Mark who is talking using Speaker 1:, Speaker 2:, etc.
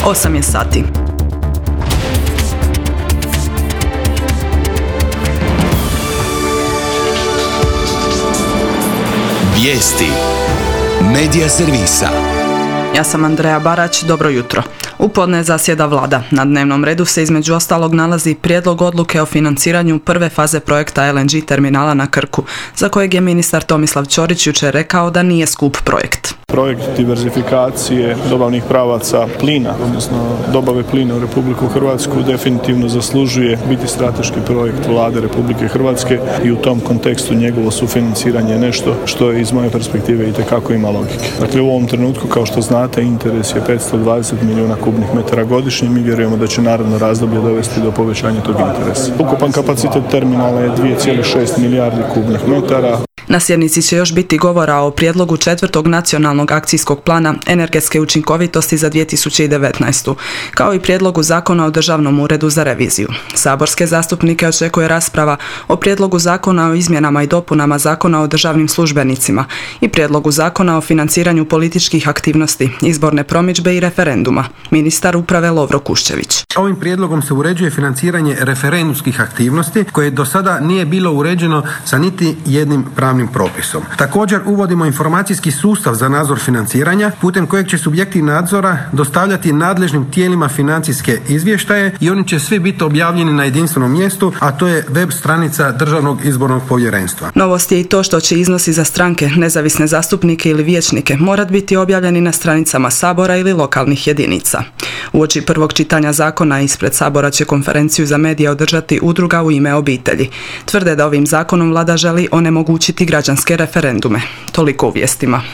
Speaker 1: 8 je sati.
Speaker 2: Vijesti Medija servisa.
Speaker 1: Ja sam Andreja Barać, dobro jutro. U podne zasjeda vlada. Na dnevnom redu se između ostalog nalazi prijedlog odluke o financiranju prve faze projekta LNG terminala na Krku, za kojeg je ministar Tomislav Ćorić jučer rekao da nije skup projekt.
Speaker 3: Projekt diverzifikacije dobavnih pravaca plina, odnosno dobave plina u Republiku Hrvatsku, definitivno zaslužuje biti strateški projekt Vlade Republike Hrvatske i u tom kontekstu njegovo sufinanciranje je nešto što je iz moje perspektive itekako ima logike. Dakle, u ovom trenutku, kao što znate, interes je 520 milijuna kubnih metara godišnje. Mi vjerujemo da će naredno razdoblje dovesti do povećanja tog interesa. Ukupan kapacitet terminala je 2,6 milijardi kubnih metara.
Speaker 1: Na sjednici će još biti govora o prijedlogu 4. nacionalnog akcijskog plana energetske učinkovitosti za 2019. kao i prijedlogu zakona o Državnom uredu za reviziju. Saborske zastupnike očekuje rasprava o prijedlogu zakona o izmjenama i dopunama zakona o državnim službenicima i prijedlogu zakona o financiranju političkih aktivnosti, izborne promidžbe i referenduma. Ministar uprave Lovro Kuščević.
Speaker 4: Ovim prijedlogom se uređuje financiranje referendumskih aktivnosti koje do sada nije bilo uređeno sa niti jednim pravnim propisom. Također uvodimo informacijski sustav za nadzor financiranja putem kojeg će subjekti nadzora dostavljati nadležnim tijelima financijske izvještaje i oni će svi biti objavljeni na jedinstvenom mjestu, a to je web stranica Državnog izbornog povjerenstva.
Speaker 1: Novost je i to što će iznosi za stranke, nezavisne zastupnike ili vijećnike morat biti objavljeni na stranicama Sabora ili lokalnih jedinica. Uoči prvog čitanja zakona ispred Sabora će konferenciju za medije održati Udruga U ime obitelji. Tvrde da ovim zakonom vlada želi onemogućiti građanske referendume. Toliko u vijestima.